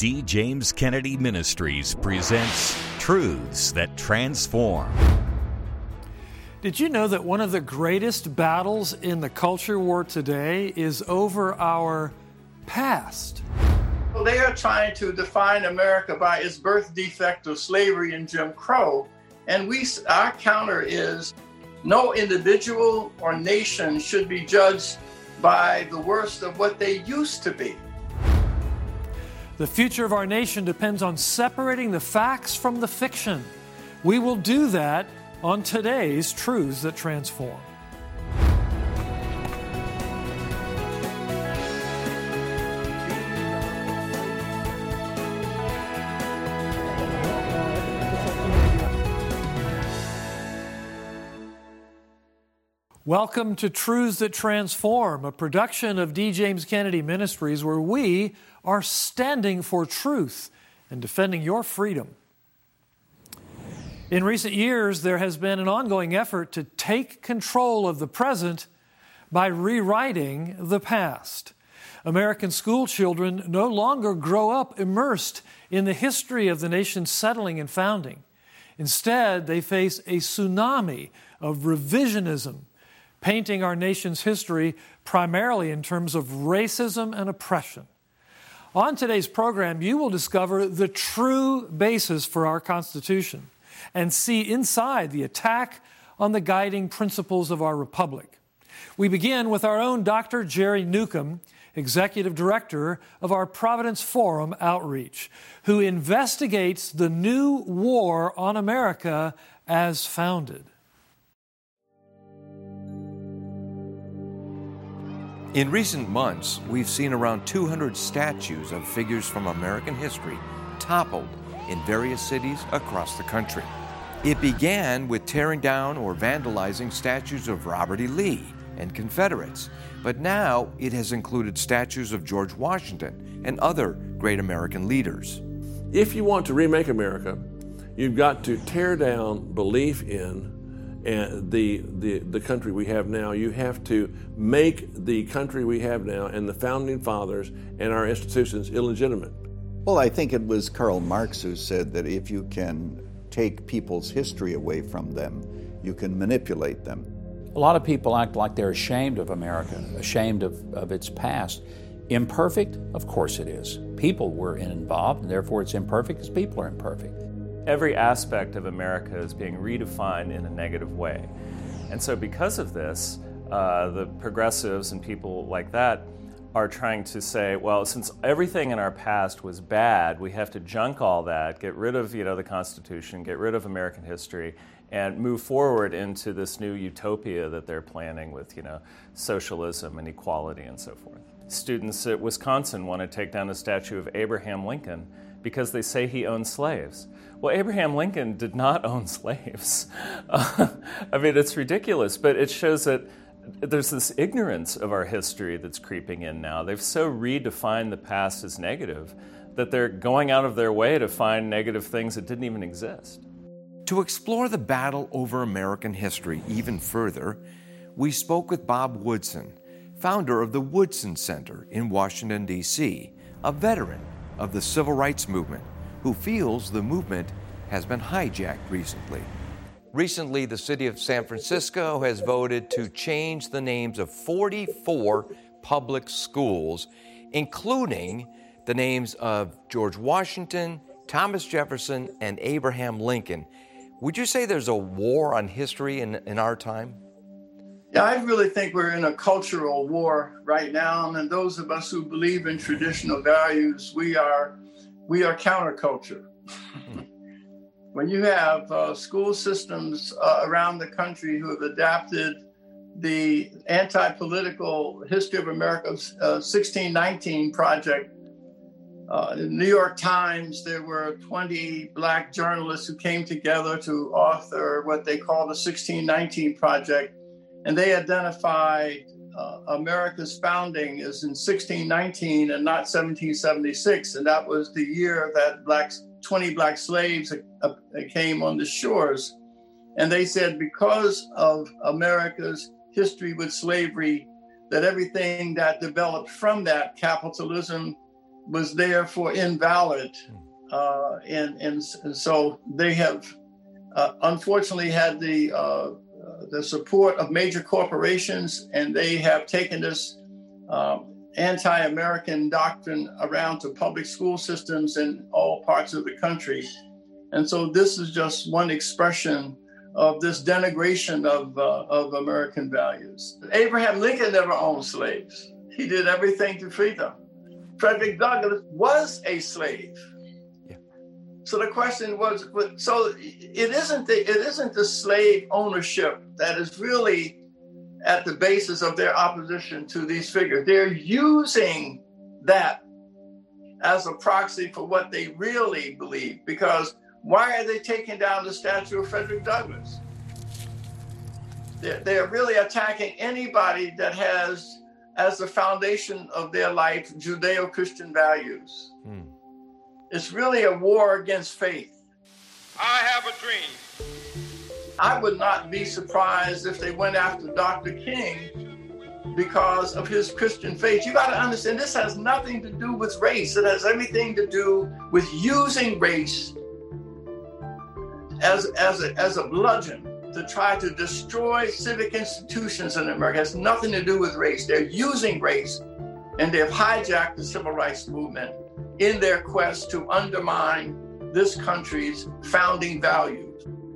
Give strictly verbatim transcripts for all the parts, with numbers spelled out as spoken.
D. James Kennedy Ministries presents Truths That Transform. Did you know that one of the greatest battles in the culture war today is over our past? Well, they are trying to define America by its birth defect of slavery and Jim Crow. And we, our counter is no individual or nation should be judged by the worst of what they used to be. The future of our nation depends on separating the facts from the fiction. We will do that on today's Truths That Transform. Welcome to Truths That Transform, a production of D. James Kennedy Ministries, where we are standing for truth and defending your freedom. In recent years, there has been an ongoing effort to take control of the present by rewriting the past. American school children no longer grow up immersed in the history of the nation's settling and founding. Instead, they face a tsunami of revisionism, painting our nation's history primarily in terms of racism and oppression. On today's program, you will discover the true basis for our Constitution and see inside the attack on the guiding principles of our republic. We begin with our own Doctor Jerry Newcomb, Executive Director of our Providence Forum Outreach, who investigates the new war on America as founded. In recent months, we've seen around two hundred statues of figures from American history toppled in various cities across the country. It began with tearing down or vandalizing statues of Robert E. Lee and Confederates, but now it has included statues of George Washington and other great American leaders. If you want to remake America, you've got to tear down belief in and the, the the country we have now. You have to make the country we have now and the founding fathers and our institutions illegitimate. Well, I think it was Karl Marx who said that if you can take people's history away from them, you can manipulate them. A lot of people act like they're ashamed of America, ashamed of, of its past. Imperfect? Of course it is. People were involved, and therefore it's imperfect because people are imperfect. Every aspect of America is being redefined in a negative way. And so because of this, uh, the progressives and people like that are trying to say, well, since everything in our past was bad, we have to junk all that, get rid of, you know, the Constitution, get rid of American history, and move forward into this new utopia that they're planning with, you know, socialism and equality and so forth. Students at Wisconsin want to take down a statue of Abraham Lincoln because they say he owned slaves. Well, Abraham Lincoln did not own slaves. Uh, I mean, it's ridiculous, but it shows that there's this ignorance of our history that's creeping in now. They've so redefined the past as negative that they're going out of their way to find negative things that didn't even exist. To explore the battle over American history even further, we spoke with Bob Woodson, founder of the Woodson Center in Washington, D C, a veteran of the civil rights movement, who feels the movement has been hijacked recently. Recently, the city of San Francisco has voted to change the names of forty-four public schools, including the names of George Washington, Thomas Jefferson, and Abraham Lincoln. Would you say there's a war on history in, in our time? Yeah, I really think we're in a cultural war right now. And those of us who believe in traditional values, we are we are counterculture. When you have uh, school systems uh, around the country who have adapted the anti-political history of America's uh, sixteen nineteen project, uh, in the New York Times, there were twenty Black journalists who came together to author what they call the sixteen nineteen project. And they identified uh, America's founding as in sixteen nineteen and not seventeen seventy-six. And that was the year that blacks, twenty Black slaves uh, came on the shores. And they said because of America's history with slavery, that everything that developed from that, capitalism, was therefore invalid. Uh, and, and, and so they have uh, unfortunately had the, uh, the support of major corporations, and they have taken this um, anti-American doctrine around to public school systems in all parts of the country. And so this is just one expression of this denigration of, uh, of American values. Abraham Lincoln never owned slaves. He did everything to free them. Frederick Douglass was a slave. Yeah. So the question was, so it isn't the, it isn't the slave ownership that is really at the basis of their opposition to these figures. They're using that as a proxy for what they really believe, because why are they taking down the statue of Frederick Douglass? They're, they're really attacking anybody that has, as the foundation of their life, Judeo-Christian values. Hmm. It's really a war against faith. I have a dream. I would not be surprised if they went after Doctor King because of his Christian faith. You got to understand, this has nothing to do with race. It has everything to do with using race as, as, a, as a bludgeon to try to destroy civic institutions in America. It has nothing to do with race. They're using race, and they've hijacked the civil rights movement in their quest to undermine this country's founding values.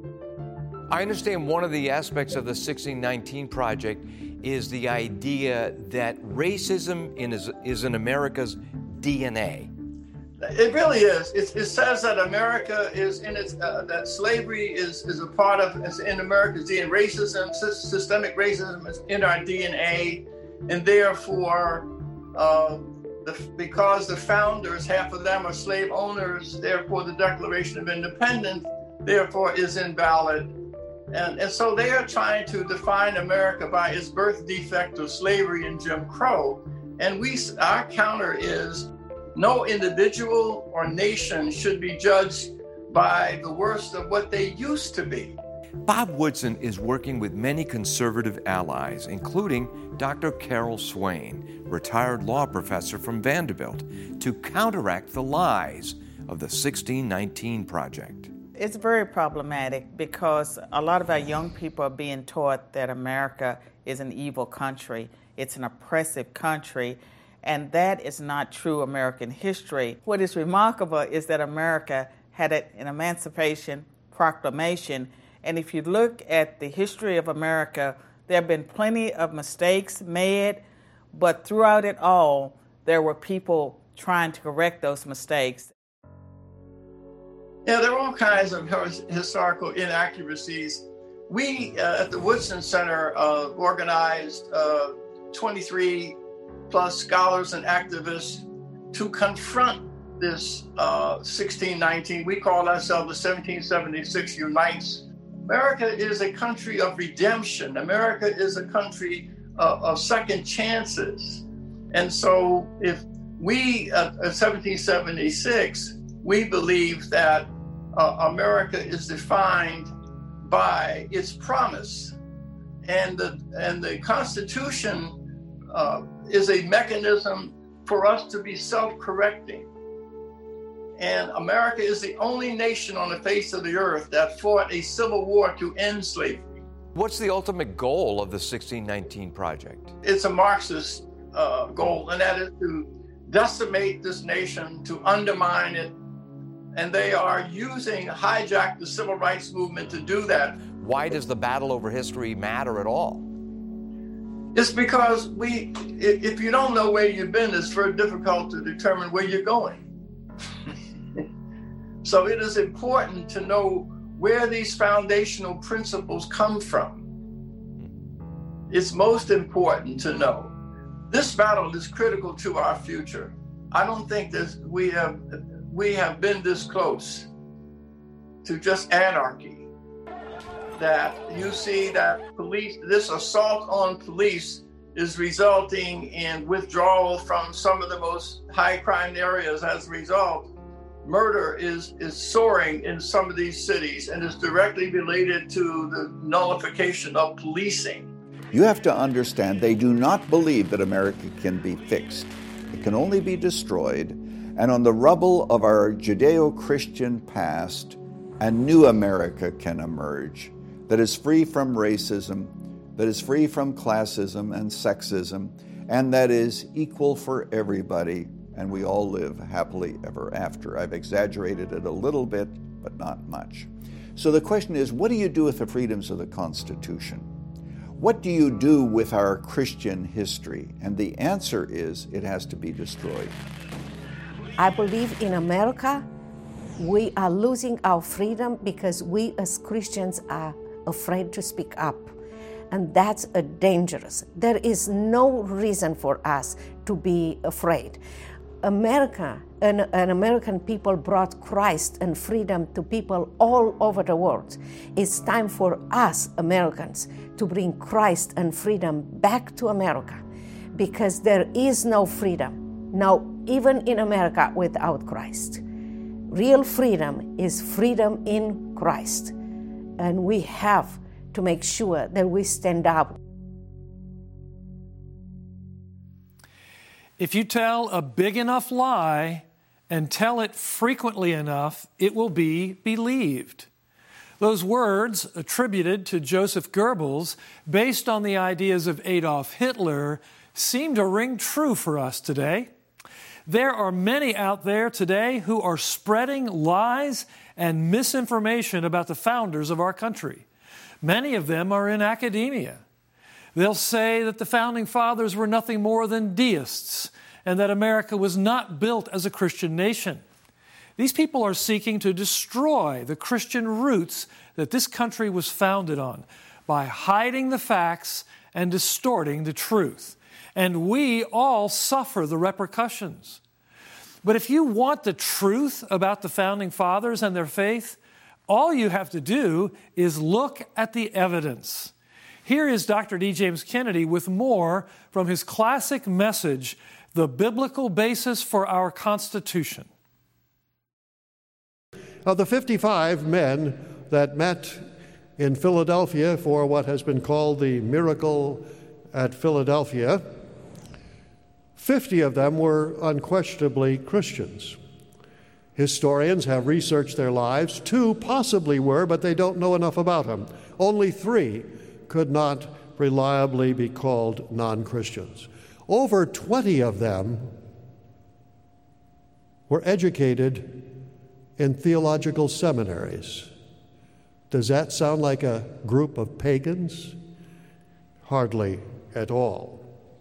I understand one of the aspects of the sixteen nineteen Project is the idea that racism in is, is in America's D N A. It really is. It, it says that America is in its, uh, that slavery is, is a part of, is in America's D N A. Racism, systemic racism is in our D N A. And therefore, uh, the, because the founders, half of them are slave owners, therefore the Declaration of Independence, therefore is invalid. And, and so they are trying to define America by its birth defect of slavery and Jim Crow. And we, our counter is no individual or nation should be judged by the worst of what they used to be. Bob Woodson is working with many conservative allies, including Doctor Carol Swain, retired law professor from Vanderbilt, to counteract the lies of the sixteen nineteen Project. It's very problematic because a lot of our young people are being taught that America is an evil country. It's an oppressive country, and that is not true American history. What is remarkable is that America had an Emancipation Proclamation, and if you look at the history of America, there have been plenty of mistakes made, but throughout it all, there were people trying to correct those mistakes. Yeah, there are all kinds of historical inaccuracies. We uh, at the Woodson Center uh, organized uh, twenty-three plus scholars and activists to confront this uh, sixteen nineteen. We call ourselves the seventeen seventy-six Unites. America is a country of redemption. America is a country uh, of second chances. And so if we uh, at seventeen seventy-six, we believe that Uh, America is defined by its promise, and the and the Constitution uh, is a mechanism for us to be self-correcting. And America is the only nation on the face of the earth that fought a civil war to end slavery. What's the ultimate goal of the sixteen nineteen Project? It's a Marxist uh, goal, and that is to decimate this nation, to undermine it. And they are using, hijack the civil rights movement to do that. Why does the battle over history matter at all? It's because we, if you don't know where you've been, it's very difficult to determine where you're going. So it is important to know where these foundational principles come from. It's most important to know. This battle is critical to our future. I don't think that we have we have been this close to just anarchy. That you see that police, this assault on police is resulting in withdrawal from some of the most high crime areas. As a result, murder is, is soaring in some of these cities and is directly related to the nullification of policing. You have to understand they do not believe that America can be fixed. It can only be destroyed And on the rubble of our Judeo-Christian past, a new America can emerge that is free from racism, that is free from classism and sexism, and that is equal for everybody, and we all live happily ever after. I've exaggerated it a little bit, but not much. So the question is, what do you do with the freedoms of the Constitution? What do you do with our Christian history? And the answer is, it has to be destroyed. I believe in America, we are losing our freedom because we as Christians are afraid to speak up. And that's a dangerous. There is no reason for us to be afraid. America and, and American people brought Christ and freedom to people all over the world. It's time for us, Americans, to bring Christ and freedom back to America, because there is no freedom, now even in America, without Christ. Real freedom is freedom in Christ, and we have to make sure that we stand up. If you tell a big enough lie and tell it frequently enough, it will be believed. Those words, attributed to Joseph Goebbels, based on the ideas of Adolf Hitler, seem to ring true for us today. There are many out there today who are spreading lies and misinformation about the founders of our country. Many of them are in academia. They'll say that the Founding Fathers were nothing more than deists and that America was not built as a Christian nation. These people are seeking to destroy the Christian roots that this country was founded on by hiding the facts and distorting the truth. And we all suffer the repercussions. But if you want the truth about the Founding Fathers and their faith, all you have to do is look at the evidence. Here is Doctor D. James Kennedy with more from his classic message, The Biblical Basis for Our Constitution. Of the fifty-five men that met in Philadelphia for what has been called the Miracle at Philadelphia, fifty of them were unquestionably Christians. Historians have researched their lives. Two possibly were, but they don't know enough about them. Only three could not reliably be called non-Christians. Over twenty of them were educated in theological seminaries. Does that sound like a group of pagans? Hardly at all.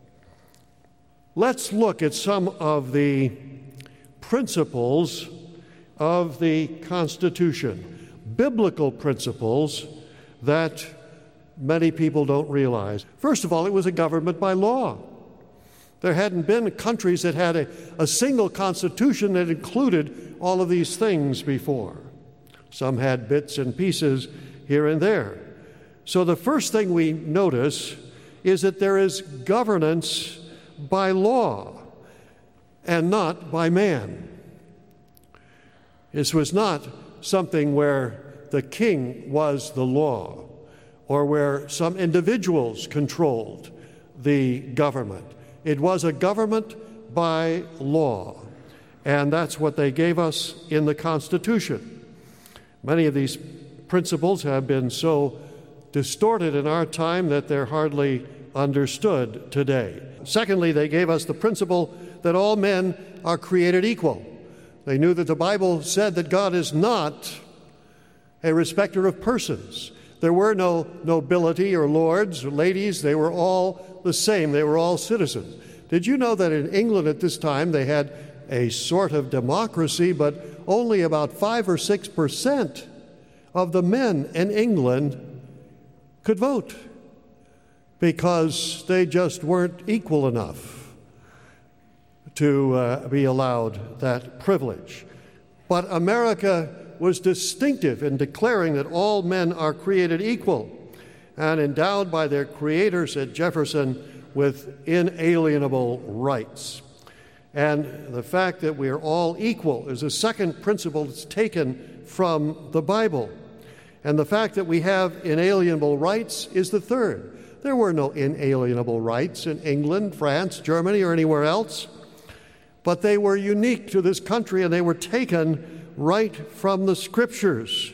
Let's look at some of the principles of the Constitution, biblical principles that many people don't realize. First of all, it was a government by law. There hadn't been countries that had a, a single constitution that included all of these things before. Some had bits and pieces here and there. So the first thing we notice is that there is governance by law and not by man. This was not something where the king was the law or where some individuals controlled the government. It was a government by law, and that's what they gave us in the Constitution. Many of these principles have been so distorted in our time that they're hardly understood today. Secondly, they gave us the principle that all men are created equal. They knew that the Bible said that God is not a respecter of persons. There were no nobility or lords or ladies. They were all the same. They were all citizens. Did you know that in England at this time they had a sort of democracy, but only about five or six percent of the men in England could vote because they just weren't equal enough to uh, be allowed that privilege. But America was distinctive in declaring that all men are created equal and endowed by their creator, said Jefferson, with inalienable rights. And the fact that we are all equal is a second principle that's taken from the Bible. And the fact that we have inalienable rights is the third. There were no inalienable rights in England, France, Germany, or anywhere else. but they were unique to this country, and they were taken right from the Scriptures.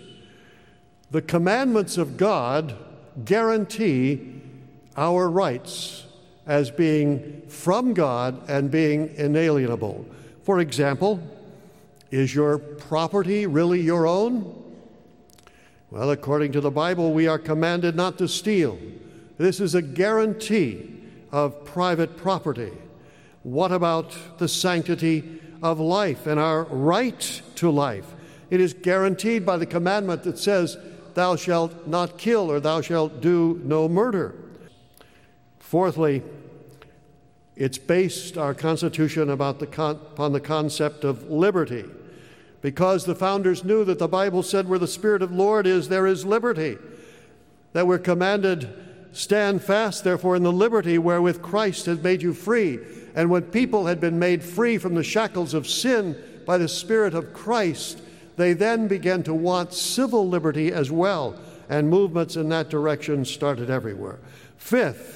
The commandments of God guarantee our rights as being from God and being inalienable. For example, is your property really your own? Well, according to the Bible, we are commanded not to steal. This is a guarantee of private property. What about the sanctity of life and our right to life? It is guaranteed by the commandment that says, "Thou shalt not kill," or "Thou shalt do no murder." Fourthly, it's based, our Constitution, about the con- upon the concept of liberty, because the founders knew that the Bible said, "Where the Spirit of the Lord is, there is liberty," that we're commanded, "Stand fast, therefore, in the liberty wherewith Christ has made you free." And when people had been made free from the shackles of sin by the Spirit of Christ, they then began to want civil liberty as well, and movements in that direction started everywhere. Fifth,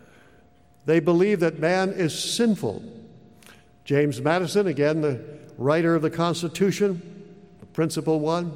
they believe that man is sinful. James Madison, again the writer of the Constitution, the principal one,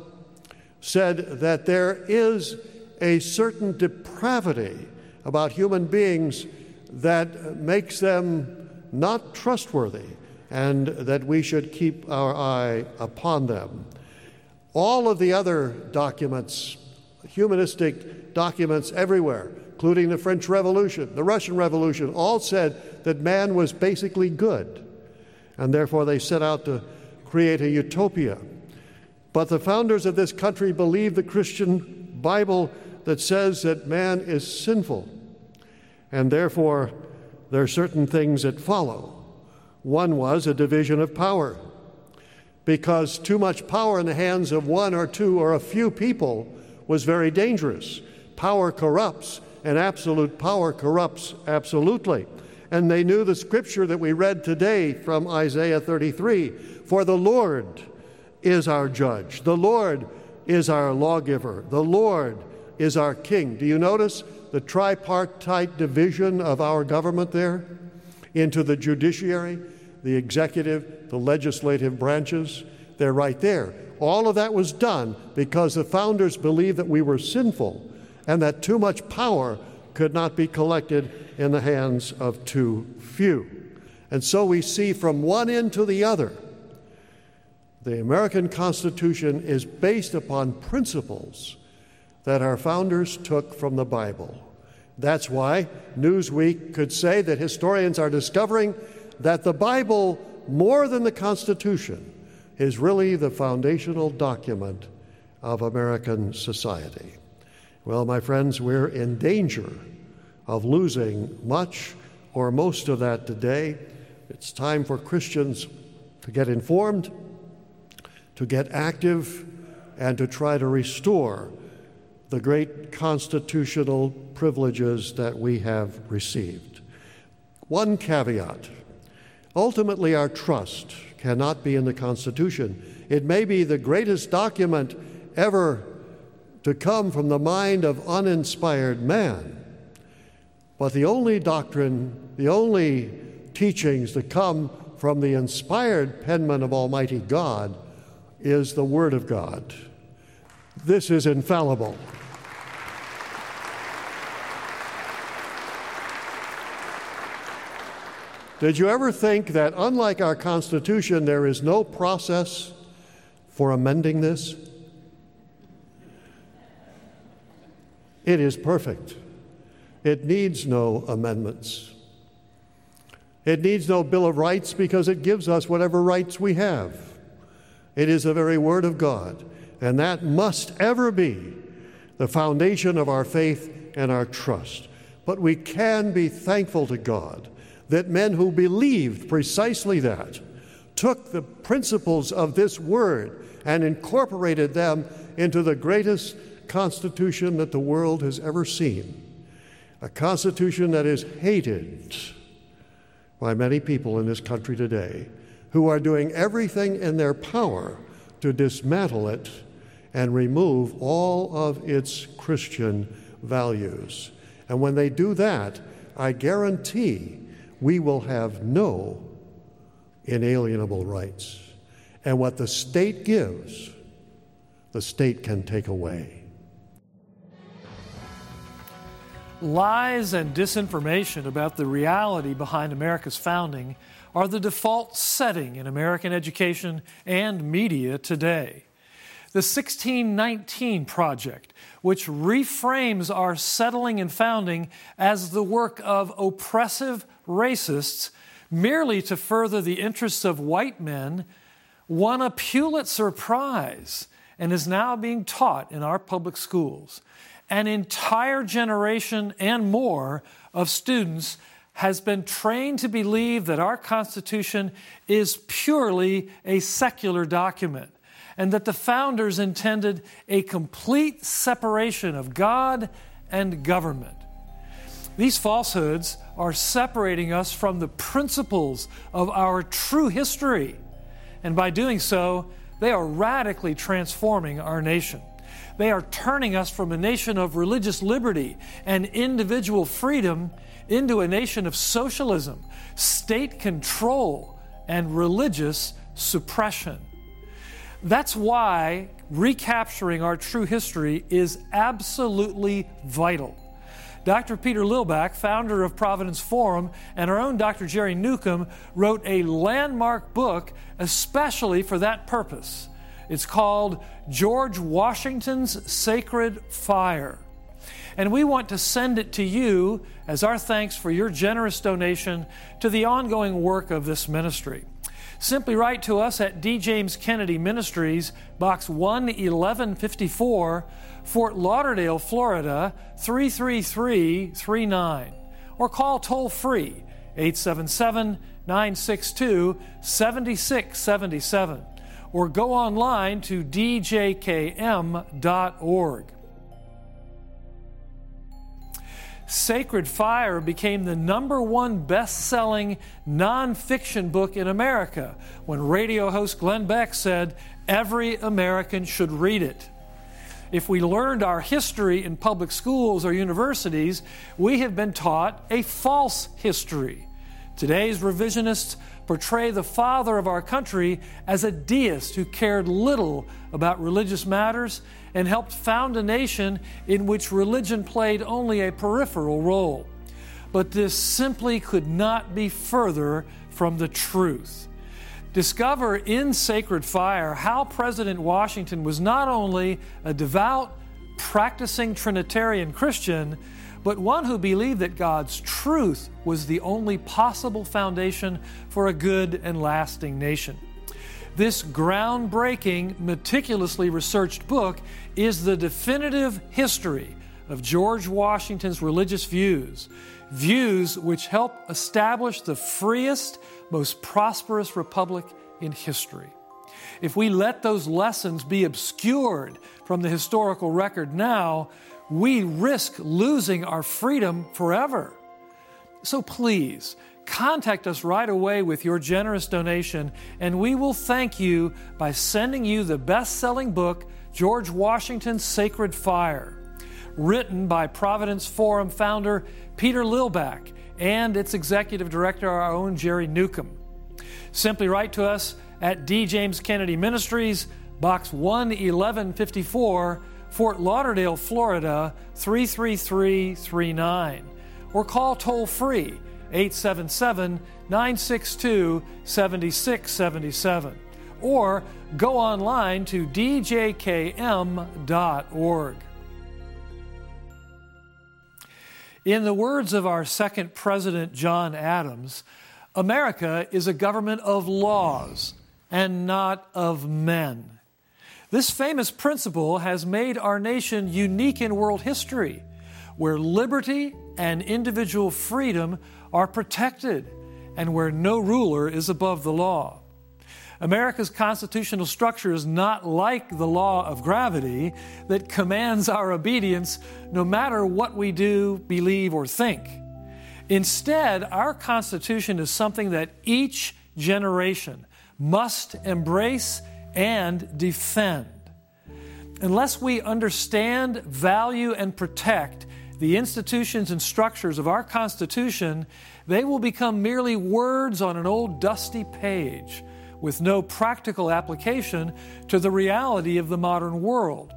said that there is a certain depravity about human beings that makes them not trustworthy, and that we should keep our eye upon them. All of the other documents, humanistic documents everywhere, including the French Revolution, the Russian Revolution, all said that man was basically good, and therefore they set out to create a utopia. But the founders of this country believed the Christian Bible that says that man is sinful, and therefore there are certain things that follow. One was a division of power, because too much power in the hands of one or two or a few people was very dangerous. Power corrupts, and absolute power corrupts absolutely. And they knew the scripture that we read today from Isaiah thirty-three, "For the Lord is our judge, the Lord is our lawgiver, the Lord is our king." Do you notice the tripartite division of our government there into the judiciary, the executive, the legislative branches? They're right there. All of that was done because the founders believed that we were sinful and that too much power could not be collected in the hands of too few. And so we see from one end to the other, the American Constitution is based upon principles that our founders took from the Bible. That's why Newsweek could say that historians are discovering that the Bible, more than the Constitution, is really the foundational document of American society. Well, my friends, we're in danger of losing much or most of that today. It's time for Christians to get informed, to get active, and to try to restore the great constitutional privileges that we have received. One caveat: ultimately, our trust cannot be in the Constitution. It may be the greatest document ever to come from the mind of uninspired man, but the only doctrine, the only teachings that come from the inspired penman of Almighty God is the Word of God. This is infallible. Did you ever think that, unlike our Constitution, there is no process for amending this? It is perfect. It needs no amendments. It needs no Bill of Rights because it gives us whatever rights we have. It is the very Word of God, and that must ever be the foundation of our faith and our trust. But we can be thankful to God that men who believed precisely that took the principles of this Word and incorporated them into the greatest Constitution that the world has ever seen, a Constitution that is hated by many people in this country today, who are doing everything in their power to dismantle it and remove all of its Christian values. And when they do that, I guarantee we will have no inalienable rights. And what the state gives, the state can take away. Lies and disinformation about the reality behind America's founding are the default setting in American education and media today. The sixteen nineteen Project, which reframes our settling and founding as the work of oppressive racists merely to further the interests of white men, won a Pulitzer Prize and is now being taught in our public schools. An entire generation and more of students has been trained to believe that our Constitution is purely a secular document and that the founders intended a complete separation of God and government. These falsehoods are separating us from the principles of our true history, and by doing so, they are radically transforming our nation. They are turning us from a nation of religious liberty and individual freedom into a nation of socialism, state control, and religious suppression. That's why recapturing our true history is absolutely vital. Doctor Peter Lillback, founder of Providence Forum, and our own Doctor Jerry Newcomb wrote a landmark book especially for that purpose. It's called George Washington's Sacred Fire. And we want to send it to you as our thanks for your generous donation to the ongoing work of this ministry. Simply write to us at D. James Kennedy Ministries, Box one eleven fifty-four, Fort Lauderdale, Florida, three three three three nine. Or call toll-free, eight seven seven, nine six two, seven six seven seven. Or go online to d j k m dot org. Sacred Fire became the number one best-selling nonfiction book in America when radio host Glenn Beck said, "Every American should read it." If we learned our history in public schools or universities, we have been taught a false history. Today's revisionists portray the father of our country as a deist who cared little about religious matters and helped found a nation in which religion played only a peripheral role. But this simply could not be further from the truth. Discover in Sacred Fire how President Washington was not only a devout, practicing Trinitarian Christian, but one who believed that God's truth was the only possible foundation for a good and lasting nation. This groundbreaking, meticulously researched book is the definitive history of George Washington's religious views, views which helped establish the freest, most prosperous republic in history. If we let those lessons be obscured from the historical record now, we risk losing our freedom forever. So please, contact us right away with your generous donation, and we will thank you by sending you the best-selling book, George Washington's Sacred Fire, written by Providence Forum founder Peter Lillback and its executive director, our own Jerry Newcomb. Simply write to us at D. James Kennedy Ministries, Box one eleven fifty-four, Fort Lauderdale, Florida, three three three three nine. Or call toll-free, eight seven seven, nine six two, seven six seven seven. Or go online to d j k m dot org. In the words of our second president, John Adams, America is a government of laws and not of men. This famous principle has made our nation unique in world history, where liberty and individual freedom are protected and where no ruler is above the law. America's constitutional structure is not like the law of gravity that commands our obedience no matter what we do, believe, or think. Instead, our Constitution is something that each generation must embrace and defend. Unless we understand, value, and protect the institutions and structures of our Constitution, they will become merely words on an old dusty page with no practical application to the reality of the modern world.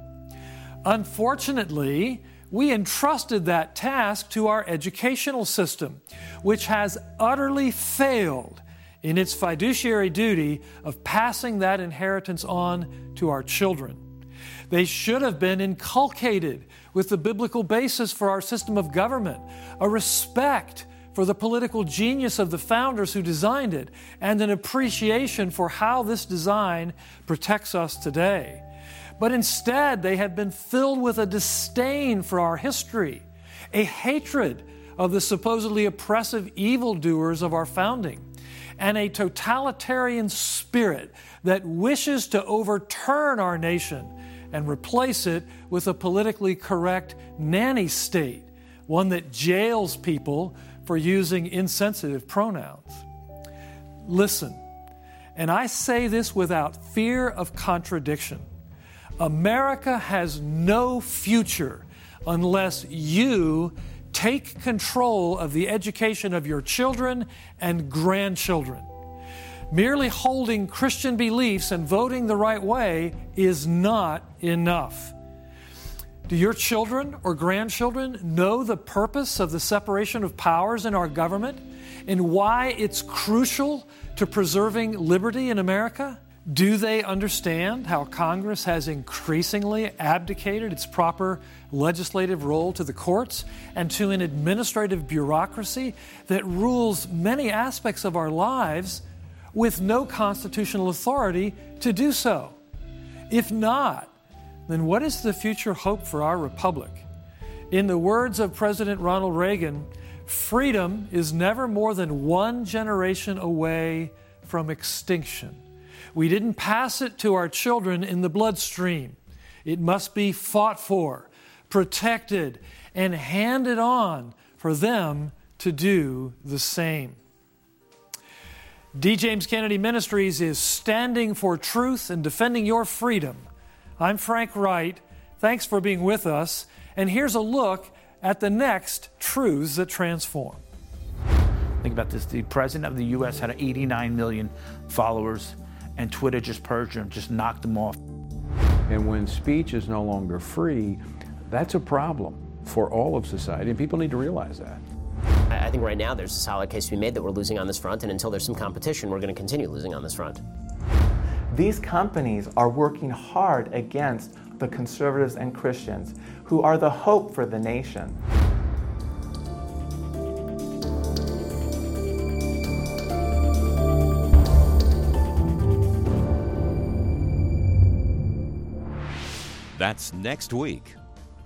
Unfortunately, we entrusted that task to our educational system, which has utterly failed in its fiduciary duty of passing that inheritance on to our children. They should have been inculcated with the biblical basis for our system of government, a respect for the political genius of the founders who designed it, and an appreciation for how this design protects us today. But instead, they have been filled with a disdain for our history, a hatred of the supposedly oppressive evildoers of our founding, and a totalitarian spirit that wishes to overturn our nation and replace it with a politically correct nanny state, one that jails people for using insensitive pronouns. Listen, and I say this without fear of contradiction. America has no future unless you take control of the education of your children and grandchildren. Merely holding Christian beliefs and voting the right way is not enough. Do your children or grandchildren know the purpose of the separation of powers in our government and why it's crucial to preserving liberty in America? Do they understand how Congress has increasingly abdicated its proper legislative role to the courts and to an administrative bureaucracy that rules many aspects of our lives with no constitutional authority to do so? If not, then what is the future hope for our republic? In the words of President Ronald Reagan, freedom is never more than one generation away from extinction. We didn't pass it to our children in the bloodstream. It must be fought for, protected, and handed on for them to do the same. D. James Kennedy Ministries is standing for truth and defending your freedom. I'm Frank Wright. Thanks for being with us. And here's a look at the next Truths That Transform. Think about this. The president of the U S had eighty-nine million followers, and Twitter just purged him, just knocked them off. And when speech is no longer free, that's a problem for all of society, and people need to realize that. I think right now there's a solid case to be made that we're losing on this front, and until there's some competition, we're going to continue losing on this front. These companies are working hard against the conservatives and Christians who are the hope for the nation. That's next week.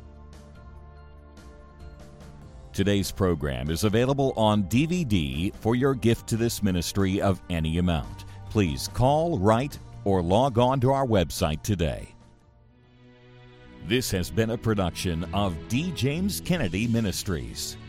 Today's program is available on D V D for your gift to this ministry of any amount. Please call, write, or log on to our website today. This has been a production of D. James Kennedy Ministries.